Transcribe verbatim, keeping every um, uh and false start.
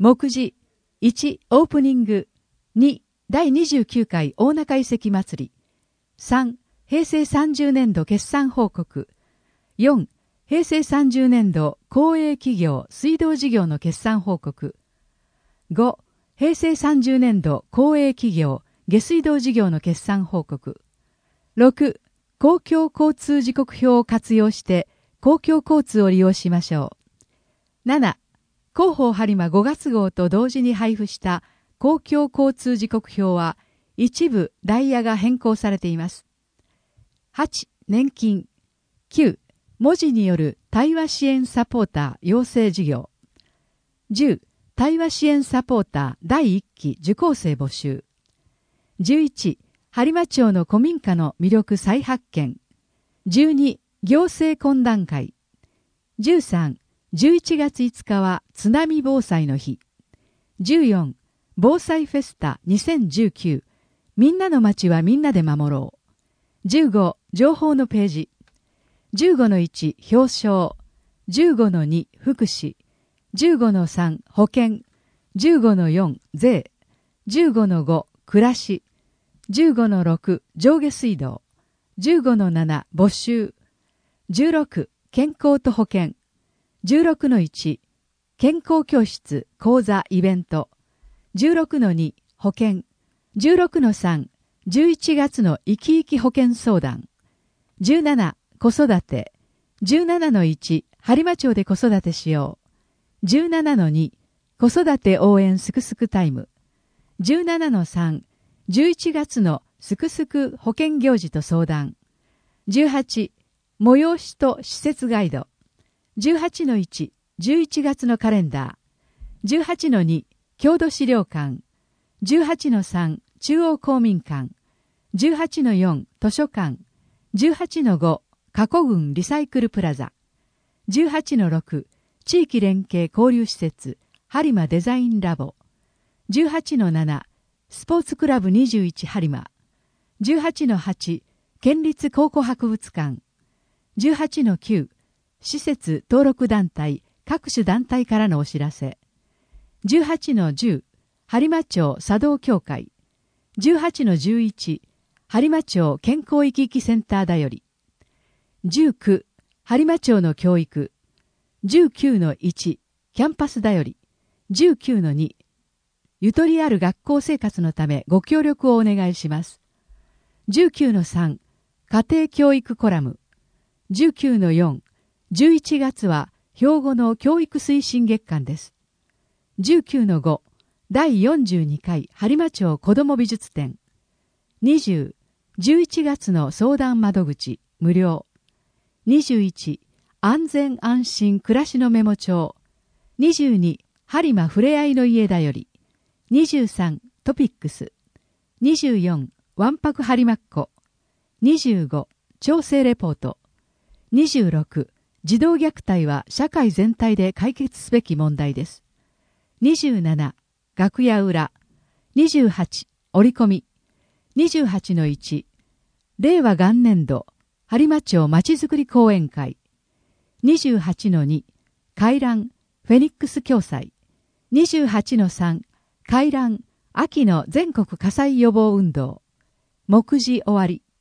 目次いちオープニング、にだいにじゅうきゅうかい大中遺跡祭り、さん平成さんじゅうねんど決算報告、よん平成さんじゅうねんど公営企業水道事業の決算報告、ご平成さんじゅうねんど公営企業下水道事業の決算報告、ろく公共交通時刻表を活用して公共交通を利用しましょう。なな広報播磨ごがつ号と同時に配布した公共交通時刻表は一部ダイヤが変更されています。はち年金、きゅう文字による対話支援サポーター養成事業、じゅう対話支援サポーターだいいっき受講生募集、じゅういち播磨町の古民家の魅力再発見、じゅうに行政懇談会、じゅうさんじゅういちがついつかは津波防災の日、じゅうよん防災フェスタにせんじゅうきゅうみんなの街はみんなで守ろう、じゅうご情報のページ、じゅうごのいち表彰、じゅうごのに福祉、じゅうごのさん保険、じゅうごのよん税、じゅうごのご暮らし、じゅうごのろく上下水道、じゅうごのなな募集、じゅうろく健康と保険、じゅうろくのいち健康教室講座イベント、じゅうろくのに保険、じゅうろくのさんじゅういちがつの生き生き保険相談、じゅうなな子育て、じゅうななのいち播磨町で子育てしよう、じゅうななのに子育て応援すくすくタイム、じゅうななのさんじゅういちがつのすくすく保険行事と相談、じゅうはち催しと施設ガイド、じゅうはちのいちじゅういちがつのカレンダー、じゅうはちのに郷土資料館、じゅうはちのさん中央公民館、じゅうはちのよん図書館、じゅうはちのご加古郡リサイクルプラザ、じゅうはちのろく地域連携交流施設播磨デザインラボ、じゅうはちのななスポーツクラブにじゅういち播磨、じゅうはちのはち県立考古博物館、じゅうはちのきゅう施設登録団体各種団体からのお知らせ、じゅうはちのじゅう播磨町茶道協会、じゅうはちのじゅういち播磨町健康生き生きセンターだより、じゅうきゅう播磨町の教育、じゅうきゅうのいちキャンパスだより、じゅうきゅうのにゆとりある学校生活のためご協力をお願いします。じゅうきゅうのさん家庭教育コラム、じゅうきゅうのよんじゅういちがつは兵庫の教育推進月間です。じゅうきゅうのごだいよんじゅうにかい播磨町子ども美術展、にじゅうじゅういちがつの相談窓口無料、にじゅういち安全安心暮らしのメモ帳、にじゅうに播磨ふれあいの家だより、にじゅうさんトピックス、にじゅうよんわんぱく播磨っ子、にじゅうご調整レポート、にじゅうろく児童虐待は社会全体で解決すべき問題です。にじゅうなな楽屋裏、にじゅうはち折り込み、にじゅうはちのいち令和元年度播磨町まちづくり講演会、にじゅうはちのに回覧フェニックス共催、にじゅうはちのさん回覧秋の全国火災予防運動、目次終わり。